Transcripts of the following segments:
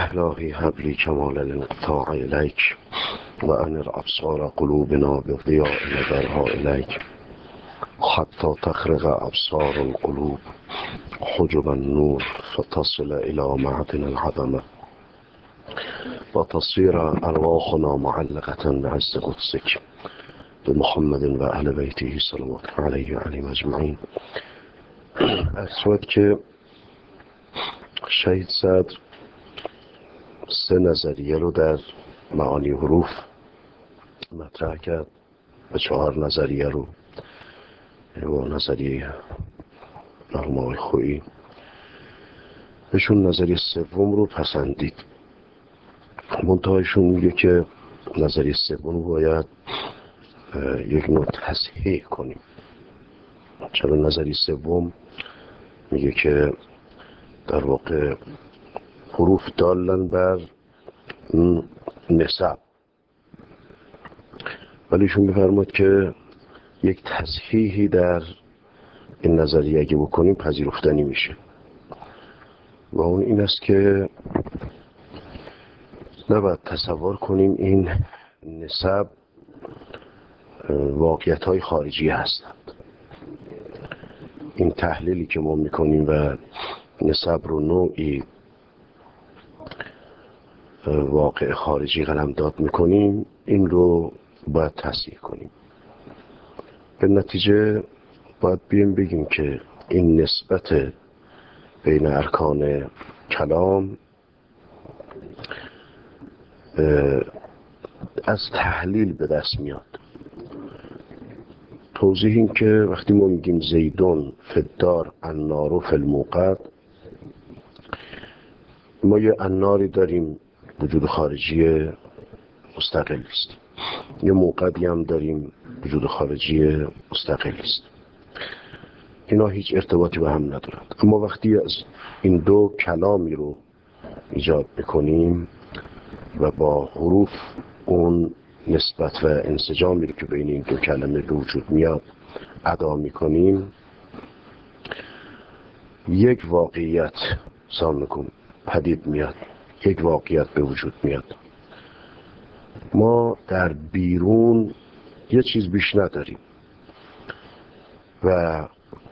إلهي هب لي كمال الانقطاع إليك وأنر أبصار قلوبنا بضياء نظرها إليك حتى تخرق أبصار القلوب حجب النور فتصل إلى معدن العظمة وتصير أرواحنا معلقة بعز قدسك بمحمد وأهل بيته صلوات عليه وعليهم أجمعين. اصوات که شهید صدر 3 نظریه رو در معانی حروف مطرح کرد و 4 نظریه رو و نظریه مرحوم خویی بهشون نظریه 3 رو پسندید. منتهایشون میگه که نظریه 3 باید یک نوع تصحیح کنیم. چرا نظریه 3 میگه که در واقع حروف دالن بر نسب، ولی ایشون میفرماد که یک تصحیحی در این نظریه اگه بکنیم پذیرفتنی میشه و اون این است که نباید تصور کنیم این نسب واقعیت های خارجی هستند. این تحلیلی که ما میکنیم و نسب رو نوعی واقع خارجی قلمداد میکنیم، این رو باید تصحیح کنیم. به نتیجه باید بگیم که این نسبت بین ارکان کلام از تحلیل به دست میاد. توضیح این که وقتی ما میگیم زیدون فی الدار النار فی الموقد، ما یه الناری داریم وجود خارجی مستقل است، یه موقدی هم داریم وجود خارجی مستقل است. اینا هیچ ارتباطی به هم ندارند. اما وقتی از این دو کلامی رو ایجاد میکنیم و با حروف اون نسبت و انسجامی رو که بین این دو کلمه به وجود میاد ادا میکنیم، یک واقعیت سامنکم پدید میاد، یک واقعیت به وجود میاد. ما در بیرون یه چیز بیش نداریم و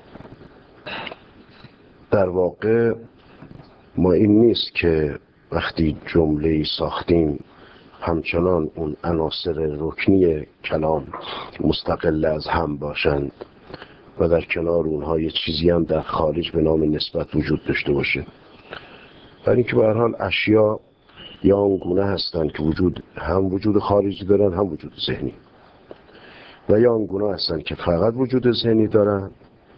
در واقع ما این نیست که وقتی جمله‌ای ساختیم همچنان اون عناصر رکنی کلام مستقل از هم باشند و در کنار اونها یه چیزی هم در خارج به نام نسبت وجود داشته باشه. برای اینکه به هر حال اشیا یا آنگونه هستند که وجود خارجی دارن هم وجود ذهنی، و یا آنگونه هستند که فقط وجود ذهنی دارن،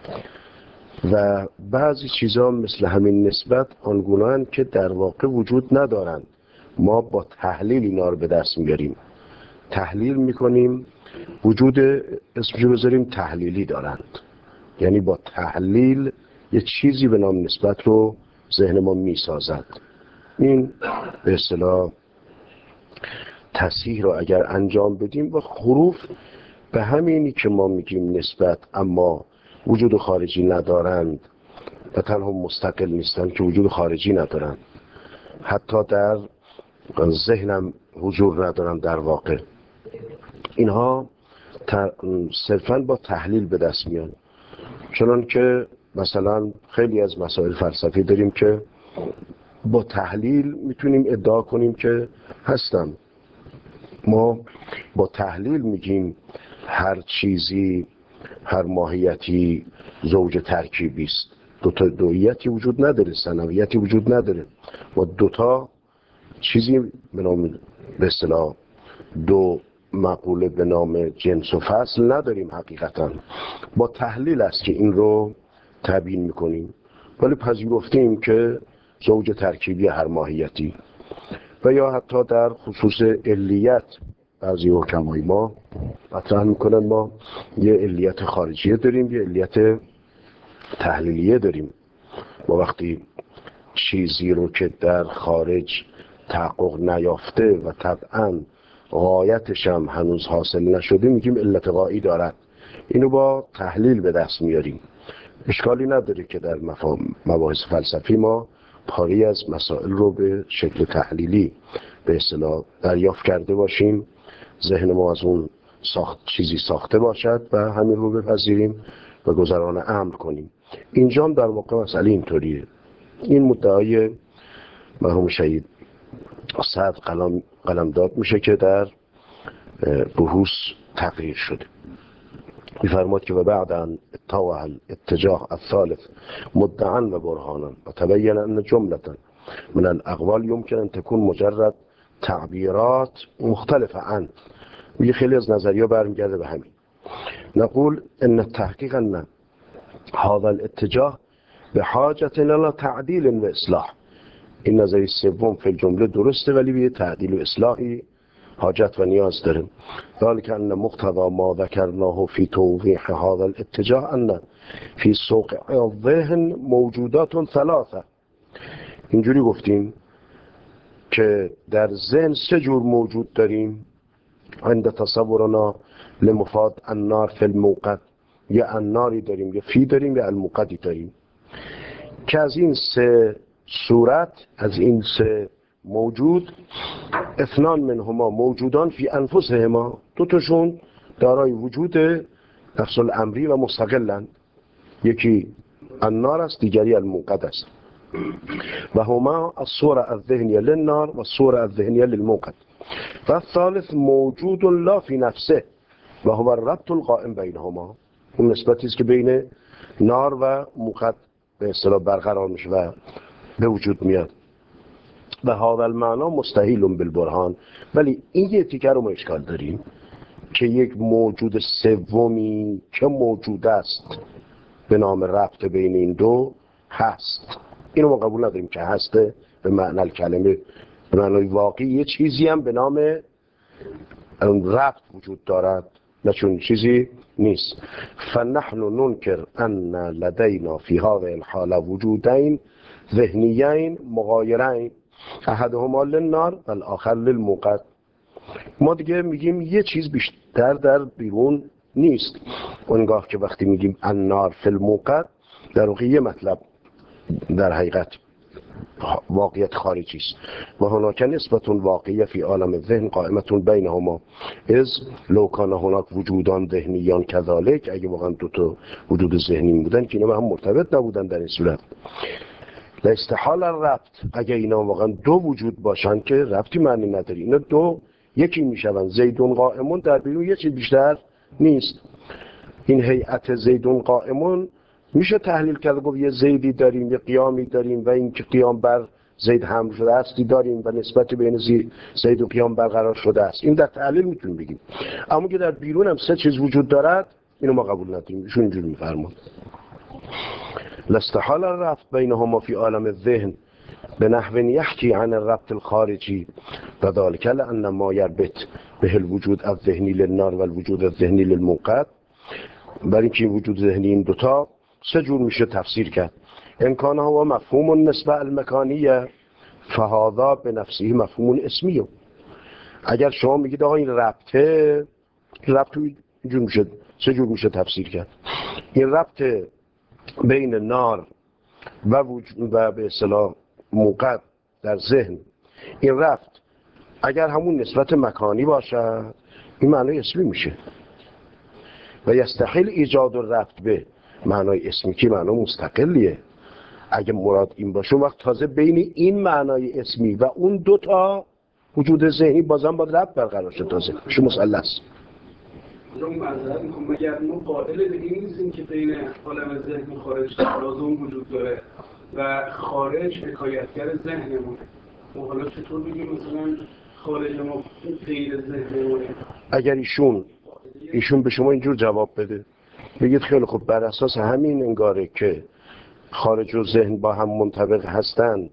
و بعضی چیزها مثل همین نسبت آنگونه هستند که در واقع وجود ندارند. ما با تحلیل اینا رو به دست میاریم، تحلیل میکنیم، وجود اسمشو بذاریم تحلیلی دارند. یعنی با تحلیل یه چیزی به نام نسبت رو ذهن ما میسازد. این به اصطلاح تصحیح رو اگر انجام بدیم و حروف به همینی که ما میگیم نسبت اما وجود خارجی ندارند و تنها مستقل نیستند که وجود خارجی ندارند، حتی در ذهنم حضور ندارن، در واقع اینها صرفاً با تحلیل به دست میان. چنان که مثلا خیلی از مسائل فلسفی داریم که با تحلیل میتونیم ادعا کنیم که هستم. ما با تحلیل میگیم هر چیزی، هر ماهیتی زوج ترکیبی است. دوتا دویتی وجود نداره، ثانویتی وجود نداره. ما دوتا چیزی به نام به اصطلاح دو مقوله به نام جنس و فصل نداریم. حقیقتا با تحلیل است که این رو تبیین میکنیم، ولی پذیرفتیم که زوج ترکیبی هر ماهیتی. و یا حتی در خصوص علیت بعضی حکمای ما مطرح میکنن ما یه علیت خارجیه داریم، یه علیت تحلیلیه داریم. ما وقتی چیزی رو که در خارج تحقق نیافته و طبعاً غایتش هم هنوز حاصل نشده میگیم علت غایی دارد. اینو با تحلیل به دست میاریم. اشکالی نداره که در مباحث فلسفی ما پاری از مسائل رو به شکل تحلیلی به اصطلاح دریافت کرده باشیم، ذهن ما از اون چیزی ساخته باشد و همین رو بپذیریم و گذران امر کنیم. اینجا هم در واقع مسئله اینطوریه. این مدعای مرحوم شهید سعد قلمداد میشه که در بحوث تغییر شده. می‌فرماد که و بعد ان اتضح الاتجاه الثالث مدعا و برهانا و تبین ان جملة من الاقوال يمكن ان تكون مجرد تعبیرات مختلفه عن. میگه خیلی از نظریه برمیگرده به همین. نقول ان التحقیق ان هذا الاتجاه بحاجة الى تعدیل و اصلاح. این نظریه سوم فی الجمله درسته ولی به تعدیل و اصلاحی حاجت و نیاز داریم. ذلك ان مقتضى ما ذكرناه في توضيح هذا الاتجاه ان في سوق الذهن موجودات ثلاثه. اینجوری گفتیم که در ذهن سه جور موجود داریم. عند تصورنا لمفاد النار فی الموقد، یا الناری داریم، یا فی داریم، یا الموقدی داریم، که از این سه صورت، از این سه موجود، اثنان منهما موجودان فی انفسهما، دو تاشون دارای وجود نفس الامری و مستقلند. یکی النار است، دیگری الموقد است. و هما الصور الذهنیه للنار و الصور الذهنیه للموقد. و الثالث موجود لا فی نفسه و هو الربط القائم بینهما. اون نسبتی است که بین نار و موقد به اصطلاح برقرار میشه و به وجود میاد. و هذا المعنى مستحیل بالبرهان. ولی این یه تیکه رو ما اشکال داریم که یک موجود سومی که موجود است به نام ربط بین این دو هست. اینو ما قبول نداریم که هسته به معنی کلمه، به معنی واقعی یه چیزی هم به نام ربط وجود دارد، نه چون چیزی نیست. فنحن ننکر ان لدینا فی هذه الحاله وجودین ذهنیین مغایرین احدهما للنار و الاخر للموقد. ما دیگه میگیم یه چیز بیشتر در بیرون نیست. اونگاه که وقتی میگیم النار فی الموقد، در واقع یه مطلب در حقیقت واقعیت خارجی است. و هناك نسبت واقعیه فی عالم الذهن قائمه بینهما اذ لو کان هناک وجودان ذهنیان کذالک. اگه واقعا دو تا وجود ذهنی بودن که اینا هم مرتبط نبودن در این صورت، لاستحال الربط. اگه اینا واقعا دو وجود باشن که ربطی معنی نداره، اینا دو یکی میشون. زیدون قائمون در بیرون یه چیز بیشتر نیست. این هیئت زیدون قائمون میشه تحلیل کرد، گفت یه زیدی داریم، یه قیامی داریم و این که قیام بر زید حمل شده استی داریم و نسبت بین زید و قیام برقرار شده است. این در تحلیل میتونیم بگیم. اما که در بیرون هم سه چیز وجود دارد، اینو ما قبول نداریم. ایشون اینجوری میفرماد لاستحال الربط بینهما فی عالم الذهن بنحو یحکی عن الربط الخارجی و ذلك لان ما یربط به الوجود الذهنی للنار و الوجود الذهنی للموقد. برای اینکه وجود ذهنی این دوتا سه جور میشه تفسیر کرد. امکانه و مفهوم النسبه المکانیه فهذا به نفسه مفهوم اسمیه. اگر شما میگید آقا این ربطه، ربط اینجور میشه، سه جور میشه تفسیر کرد. این ربط بین نار و به اصطلاح موقد در ذهن، این ربط اگر همون نسبت مکانی باشد این معنای اسمی میشه. و یستحیل ایجاد الربط به معنای اسمی که معنای مستقلیه. اگه مراد این باشه وقت تازه بین این معنای اسمی و اون دوتا وجود ذهنی بازم باید ربط برقرار شد، تازه میشه مثلث. اون معذرت میکنم، مگر ما قائل به این نیستیم که بین عالم ذهن و خارج لازم وجود داره و خارج حکایتگر ذهنمونه؟ و حالا چطور بگیم مثلا خارج ما غیر ذهنمونه؟ اگر ایشون به شما اینجور جواب بده، بگید خیلی خوب بر اساس همین انگاره که خارج و ذهن با هم منطبق هستند،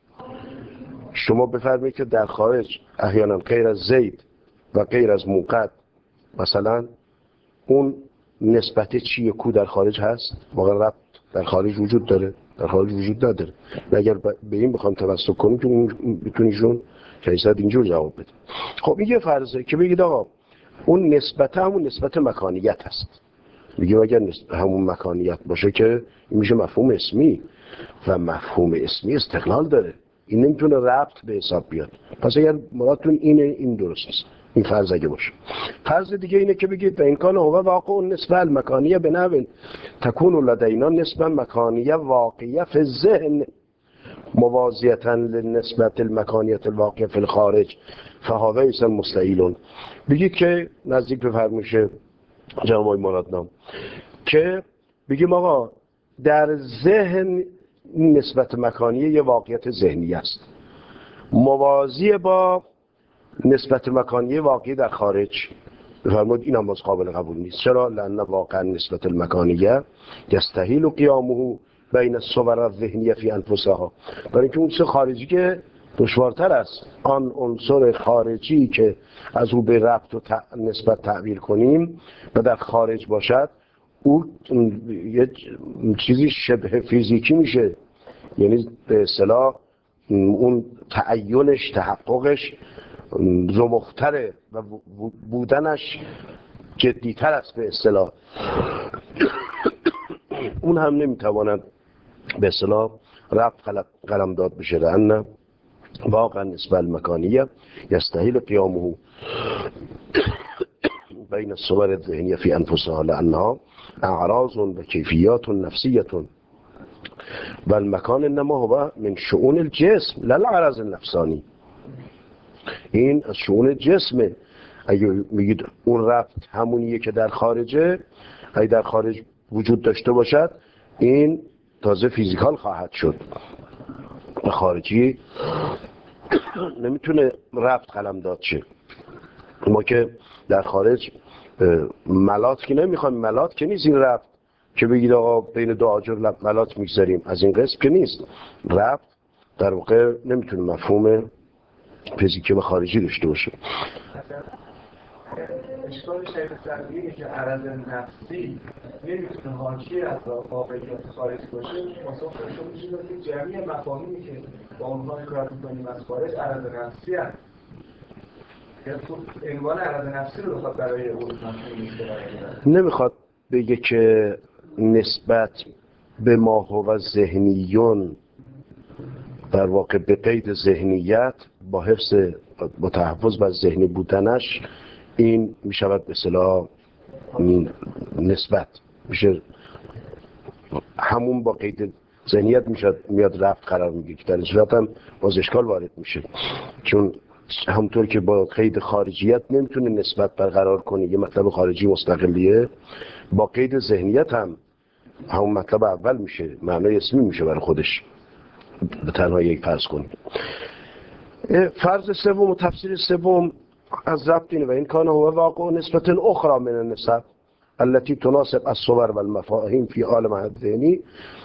شما بفرمایید که در خارج احیانا غیر از زید و غیر از موقد مثلا اون نسبت چیه کو در خارج هست؟ واقعا ربط در خارج وجود داره؟ در خارج وجود نداره. و اگر به این بخوام توسط کنیم که اون بتونیشون کیسد اینجور جواب بده. خب این یه فرضه که بگید آقا اون نسبت همون نسبت مکانیت هست. میگه اگر همون مکانیت باشه که این میشه مفهوم اسمی و مفهوم اسمی استقلال داره، این نمیتونه ربط به حساب بیاد. پس اگر مرادتون اینه، این درست است. این فرض اگه باشه. فرض دیگه اینه که بگید به امکان هو واقع النسبه المکانیه بنحو تکون لدینا نسبه مکانیه واقعیه فی الذهن موازیتا للنسبت المکانیت الواقعه فی الخارج فهذا اسم مستحیل. بگید که نزدیک به فرموش جناب آقای مرادنام که بگیم آقا در ذهن نسبت مکانی یه واقعیت ذهنی است موازی با نسبت مکانی واقعی در خارج. بفرمود این هم باز قابل قبول نیست. چرا؟ لأن واقعا نسبت المکانیه یستحیل قیامه بین الصور الذهنیه فی انفسها، برای اینکه اون چه خارجی که دشوارتر است، آن عنصر خارجی که از او به ربط و نسبت تعبیر کنیم و در خارج باشد، او یه چیزی شبه فیزیکی میشه، یعنی به اصطلاح اون تعینش تحققش زمختره و بودنش جدیتر است به اصطلاح. اون هم نمیتواند به اصطلاح رفع قلم داد بشه. لأن واقعا نسبه المکانیه یستحیل قیامه بین الصور الذهنیه فی انفسها لأنها اعراض و کیفیات نفسیه و المکان انما هو من شؤون الجسم لا العرض النفسانی. این از شؤون جسمه. اگه میگید اون رفت همونیه که در خارجه، اگه در خارج وجود داشته باشد این تازه فیزیکال خواهد شد. خارجی نمیتونه رفت قلم داد شه. ما که در خارج ملات که نمیخوایم، ملات که نیست این رفت که بگید آقا بین دو آجر ملات میگذاریم، از این قسم که نیست. رفت در واقع نمیتونه مفهوم فیزیکی و خارجی داشته باشه. اشکال شیخ سعدی که عرض نفسی نمیتونه حاکی از واقعیت خارج باشه، مصاف شما میشه که جمعی مفاهیمی که با اونها کار میکنیم از خارج عرض نفسی هست. عنوان عرض نفسی رو بخواد برای اون نمیخواد بگه که نسبت به ما هو ذهنیون در واقع به قید ذهنیت با حفظ با تحفظ بر ذهنی بودنش این میشود به اصطلاح نسبت میشه همون با قید ذهنیت میاد رفت قرار میگیره. در صورت هم باز اشکال وارد میشه، چون همونطور که با قید خارجیت نمیتونه نسبت برقرار کنه، یه مطلب خارجی مستقلیه، با قید ذهنیت هم همون مطلب اول میشه، معنای اسمی میشه برای خودش به تنها یک فرض کنیم. فرض سوم و تفسیر سوم از ضبط اینه و این کان هو واقع نسبت اخرى من النسب التي تناسب الصور والمفاهیم في عالمها الذهنی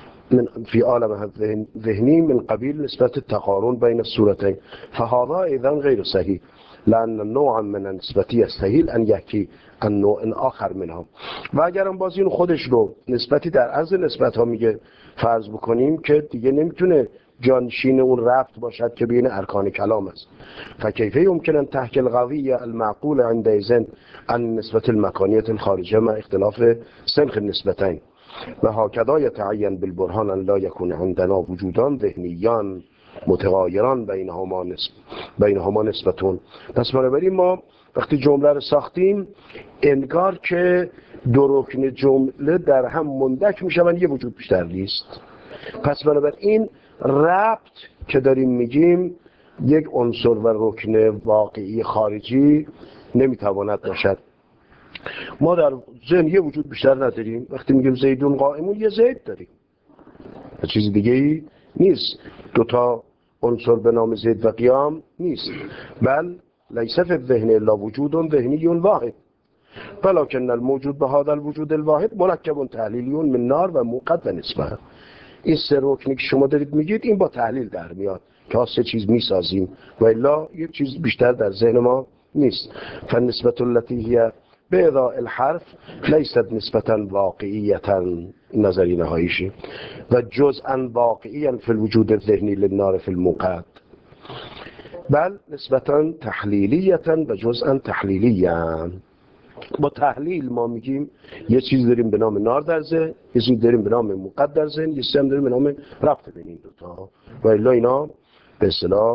من قبیل نسبت التقارن بین الصورتين فهذا ايضا غیر صحیح لأن نوعا من النسبتی يستحيل ان يحكي عن نوع آخر منها. و اگرم باز این خودش رو نسبتی در عرض نسبت ها میگه فرض بکنیم که دیگه نمیتونه جانشین اون رفت باشد که بین ارکان کلام است. فکیفه يمكن ان تحكي القضیه المعقول عندئذ عن نسبت المکانیت الخارجه مع اختلاف سنخ النسبتين و هكذا يتعين بالبرهان ان لا يكون عندنا وجودان ذهنیان متغایران بینهما نسبتون. پس بنابراین ما وقتی جمله رو ساختیم انگار که دو رکن جمله در هم مندک میشن، یه وجود بیشتر نیست. پس بنابراین ربط که داریم میگیم یک عنصر و رکن واقعی خارجی نمیتواند باشد. ما در ذهن یه وجود بیشتر نداریم. وقتی میگیم زیدون قائمون یه زید داریم، چیز دیگه ای نیست. دوتا عنصر به نام زید و قیام نیست. بل لیس فی الذهن الا وجود ذهنی واحد ولكن الموجود به هذا الوجود الواحد مرکب تحلیلی من نار و موقت و نسبه. این سه رکنی که شما دارید میگید این با تحلیل در میاد که سه چیز میسازیم و الا یک چیز بیشتر در ذهن ما نیست. فالنسبة التي هي بإضاء الحرف لیست نسبتا واقعیتا، نظری نهاییشه، و جزءا واقعیا فی الوجود الذهنی للنار فی الموقت، بل نسبتا تحلیلیتا و جزءا تحلیلیا. با تحلیل ما میگیم یه چیز داریم به نام نار در ذهن، یه چیز داریم به نام موقت در ذهن، یه چیز هم داریم به نام ربط بین این دوتا و الا اینا به اصطلاح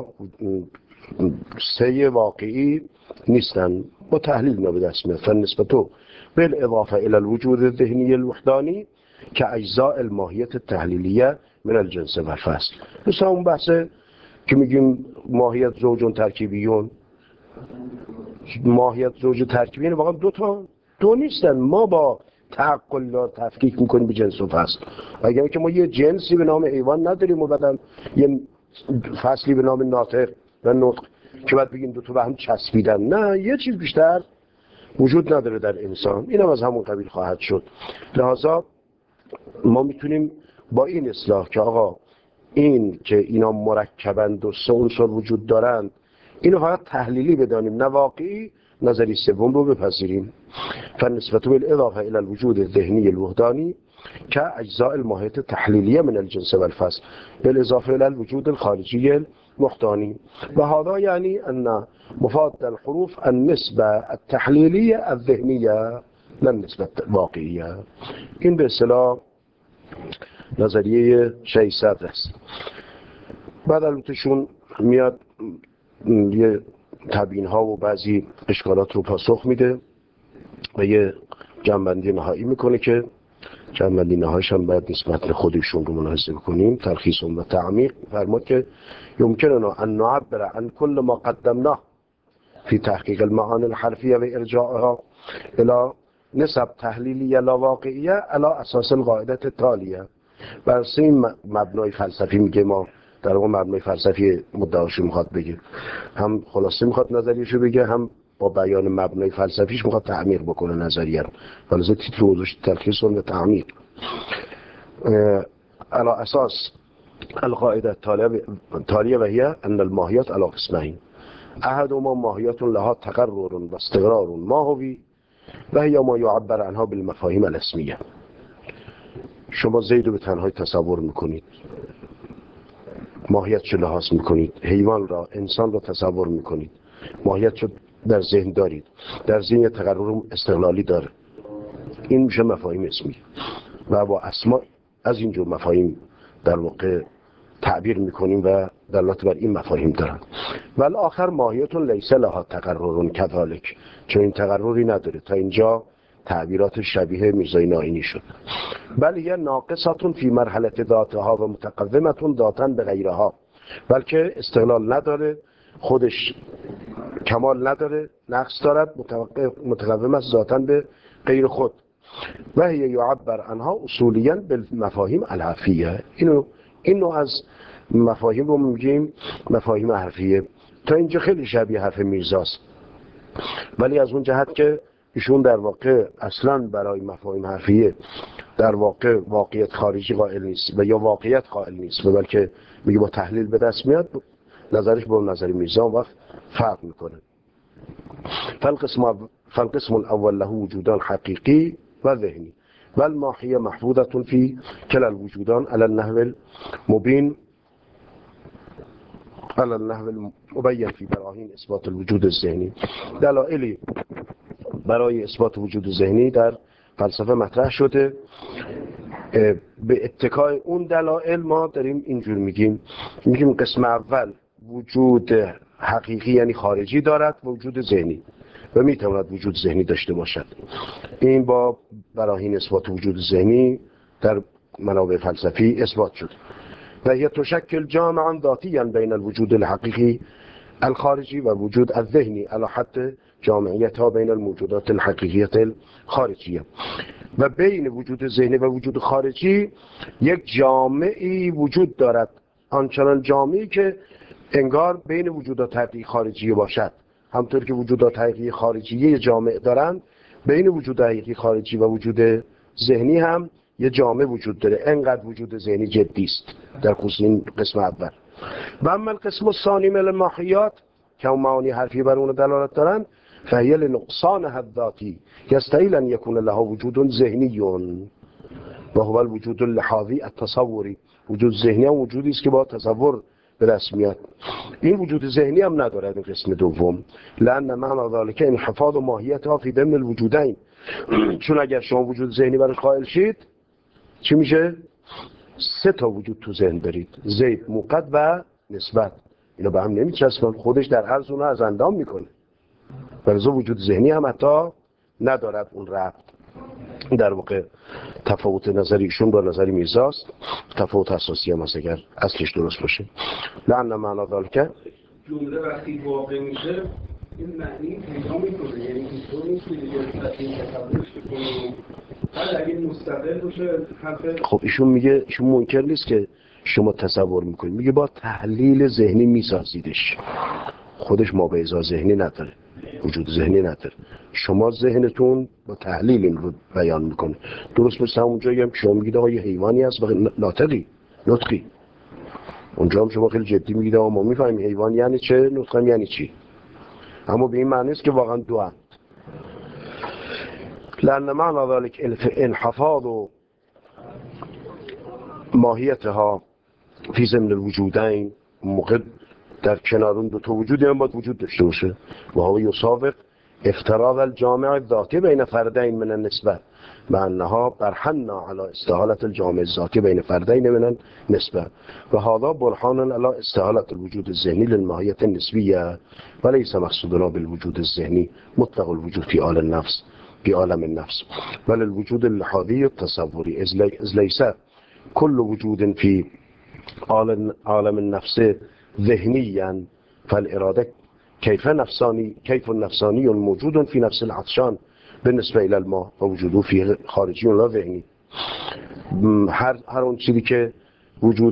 سه واقعی نیستن. با تحلیل اینا به دست میاد. فالنسبة بالاضافه الى الوجود الذهنی الوحدانی که اجزاء الماهیت التحلیلیه من الجنس و الفصل. مثلا اون بحثه که میگیم ماهیت زوج ترکیبیون، ماهیت زوج ترکیبی واقعا دو نیستن. ما با تعقل تفکیک میکنیم به جنس و فصل. اگر که ما یه جنسی به نام حیوان نداریم و بعدم یه فصلی به نام ناطق و نطق که بعد بگیم دو تا به هم چسبیدن، نه، یه چیز بیشتر وجود نداره در انسان. اینم از همون قبیل خواهد شد. لذا ما میتونیم با این اصلاح که آقا این که اینا مرکبند و سه عنصر وجود دارند اینو فقط تحلیلی بدانیم نه واقعی، نظری سوم رو بپذیریم. فالنسبة بالاضافه الى الوجود الذهنی الوحدانی که اجزاء الماهیت التحلیلیه من الجنس والفصل بالاضافه الى الوجود الخارجی المحتانی و هذا یعنی ان مفاد الحروف النسبه التحلیلیه الذهنیه لا النسبه الواقعیه. این به اصطلاح نظریه شیخ صدر است. بعد البتهشون میاد یه تبیین ها و بعضی اشکالات رو پاسخ میده و یه جنبندی نهایی میکنه که جنبندی نهاییش هم باید نسبت خودشون رو ملاحظه بکنیم. تلخیص و تعمیق فرمود که يمكننا ان نعبر عن كل ما قدمناه في تحقيق المعاني الحرفية وارجاعها الى نسب تحلیلیه لا واقعیه على اساس القاعده التاليه. بر این مبنای فلسفی میگه ما در واقع مبنای فلسفی مدعاشو میخواد بگه، هم خلاصه میخواد نظریهشو بگه، هم با بیان مبنای فلسفیش میخواد تعمیق بکنه نظریه رو. فلسفه تیتر گذاشت تلخیص و تعمیق. على اساس القاعده التاليه وهي ان الماهیات على قسمين احدهما ماهیات لها تقرر و استقرار ماهوی و هي ما يعبر عنها بالمفاهیم الاسمیه. شما زید رو به تنهایی تصور میکنید، ماهیت چه لحاظ میکنید، حیوان را، انسان را تصور میکنید، ماهیت چه در ذهن دارید، در ذهن تقرر استقلالی داره. این میشه مفاهیم اسمی و با اسما از اینجور مفاهیم در واقع تعبیر میکنیم و دلالت بر این مفاهیم دارن. ولی آخر ماهیتون لیس لها تقرر کذالک، چون این تقرری نداره. تا اینجا تعبیرات شبیه میرزای نائینی شد. بل هي ناقصة في مرحله ذاتها و متقومة ذاتا به غیرها، بلکه استقلال نداره، خودش کمال نداره، نقص دارد، متقوم است ذاتا به غیر خود. و هي يعبر عنها اصوليا بالمفاهیم الحرفیه. اینو از مفاهیم رو میگیم مفاهیم حرفیه. تا اینجا خیلی شبیه حرف میرزاست، ولی از اون جهت که ایشون در واقع اصلا برای مفاهیم حرفیه در واقع واقعیت خارجی قائل نیست و یا واقعیت قائل نیست، بلکه میگه با تحلیل به دست میاد، نظرش با نظر میرزا وقت فرق میکنه. فالقسم الاول له وجودان حقیقی و ذهنی و الماهیه محفوظه فی کلا الوجودان على النحو المبین على النحو المبین فی براهین اثبات الوجود الذهنی. دلایلی برای اثبات وجود ذهنی در فلسفه مطرح شده. به اتکای اون دلایل ما داریم اینجور میگیم قسم اول وجود حقیقی یعنی خارجی دارد و وجود ذهنی و میتواند وجود ذهنی داشته باشد. این با براهین اثبات وجود ذهنی در منابع فلسفی اثبات شد. و هي تشکل جامعا ذاتیا بین الوجود الحقیقی الخارجی و وجود الذهنی علی حد جامعیتها بین الموجودات الحقیقیت الخارجیه. و بین وجود ذهنی و وجود خارجی یک جامعی وجود دارد، آنچنان جامعی که انگار بین وجودات حقیقی خارجی باشد. همطور که وجودات حقیقی خارجی یه جامع دارند، بین وجود حقیقی خارجی و وجود ذهنی هم یه جامع وجود داره. انقدر وجود ذهنی جدی است در خصوص این قسم اول. و اما القسم الثانی من الماهیات که اون معانی حرفی بر اون دلالت دارن، فهی لنقصانها الذاتی یستحیل ان یکون لها وجود ذهنی و هو الوجود اللحاظی التصوری. وجود ذهنی هم وجودی است که با تصور به دست میاد. این وجود ذهنی هم ندارد این قسم دوم، لأن معنی ذلك انحفاظ ماهیتها فی ضمن الوجودین. چون اگر شما وجود ذهنی براش قائل شید چی میشه؟ 3 تا وجود تو ذهن دارید، زید، موقت و نسبت. اینا به هم نمیچسبن، خودش در عرض اونها از اندام میکنه. برای وجود ذهنی هم حتی ندارد اون ربط. در واقع تفاوت نظری ایشون با نظری میرزاست تفاوت اساسی هم هست اگر اصلش درست باشه. لعن معنا ذلك جمله وقتی واقع میشه این معنی پیدا میکنه، یعنی اینطور نیست که دیگه این تصورش بکنیم حالا اگه مستقل باشه حرف. خب ایشون میگه ایشون منکر نیست که شما تصور میکنید، میگه با تحلیل ذهنی میسازیدش، خودش مابعضا ذهنی نداره، وجود ذهنی نداره، شما ذهنتون با تحلیل این رو بیان میکنه. درست مثل همون جایی هم که شما میگید آقا یه حیوانی هست و نطقی، اونجا هم شما خیلی جدی میگید آقا ما میفهمیم حیوان یعنی چه، نطق یعنی چی، اما به این معنی است که واقعا دو هم. لأن معنی ذلك انحفاظ ماهیتها فی ضمن الوجودین، موقع در کنار اون 2 تا وجود هم باید وجود داشته باشه و هو یسابق افتراض الجامع الذاتی بین فردین من النسبه مع انها برهنا على استحالة الجامع الذاتی بین فردین من النسبه و هذا برهان على استحالة الوجود الذهنی للماهیت النسبیه وليس مقصودنا بالوجود الذهنی مطلق الوجود في عالم النفس بل الوجود اللحاظي التصوري اذ ليس كل وجود في عالم النفس ذهنيا فالإرادة كيف نفساني موجود في نفس العطشان بالنسبة إلى الماء ووجوده فيه خارجي لا ذهني. هر اون چیزی که وجود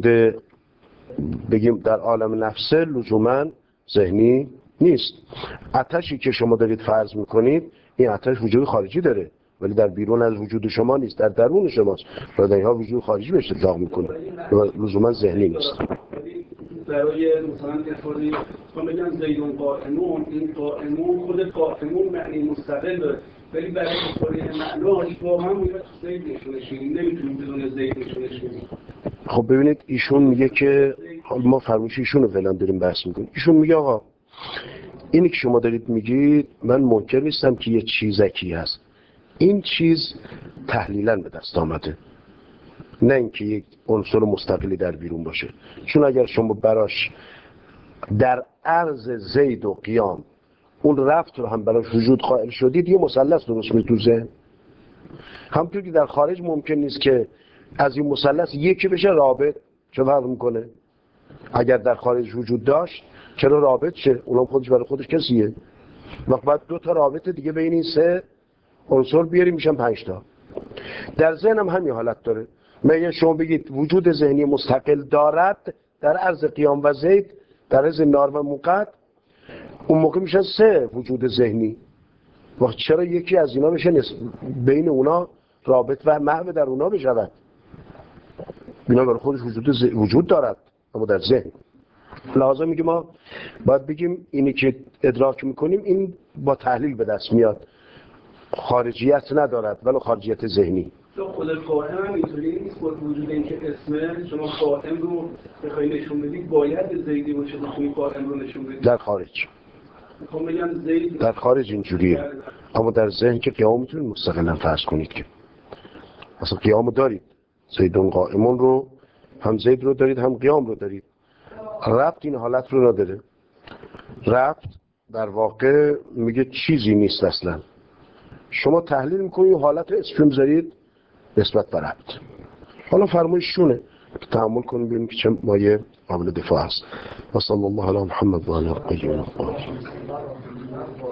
بگیم در عالم نفس لزوما ذهنی نیست. آتشی که شما دارید فرض میکنید این آتش وجود خارجی داره ولی در بیرون از وجود شما نیست، در درون شماست و در اینها وجود خارجی بهش اطلاق میکنه و لزوما ذهنی نیست. برای مثلا افرادی من بگم زیدون قائمون، این قائمون خود قائمون معنی مستقل داره ولی برای افرادی معناش واقعا باید زید نشونش میدیم، نمیتونیم بدون زید نشونش میدیم. خب ببینید ایشون میگه که ما فرموش ایشون رو فعلا داریم بحث میکنیم. ایشون میگه آقا اینی که شما دارید میگید من منکر نیستم که یه چیزکی هست، این چیز تحلیلاً به دست آمده، نه اینکه یک عنصر مستقلی در بیرون باشه. چون اگر شما براش در عرض زید و قیام اون رفت رو هم براش وجود قائل شدید یه مثلث درست می‌کنید تو ذهن. همونطور که در خارج ممکن نیست که از این مثلث یکی بشه رابط، چه فرق میکنه؟ اگر در خارج وجود داشت چرا رابط شه؟ اونم خودش برای خودش کسیه. وقت بعد 2 تا رابط دیگه بین این 3 عنصر بیاریم میشن 5 تا. در ذهن هم همین حالت داره. مگه شما بگید وجود ذهنی مستقل دارد در عرض قیام و زید، در عرض نار و موقت، اون موقع میشن 3 وجود ذهنی. وقت چرا یکی از اینا بشه بین اونا رابط و محو در اونا بشود؟ اینا برای خودش وجود دارد اما در ذهن. لازم میگه ما باید بگیم اینی که ادراک میکنیم این با تحلیل به دست میاد، خارجیت ندارد ولی خارجیت ذهنی. خود قائم هم اینطوری نیست با وجود اینکه اسم شما قائم رو بخوایی نشون بدید باید زیدی باشه بخوایی قائم رو نشون بدید. در خارج میخوام بگم زید در خارج اینجوریه، اما در ذهن که قیام میتونید مستقلا فرض کنید که اصلا قیام دارید، زیدون قائمون رو هم زید رو دارید هم قیام رو دارید. ربط این حالت رو نداره. ربط در واقع میگه چیزی نیست اصلا. شما تحلیل میکنید حالت رو اسم میذارید نسبت به ربط. حالا فرمایششونه تأمل کنیم ببینیم که چه مایه قابل دفاع است. و صلی الله علی محمد و علی آله و صحبه.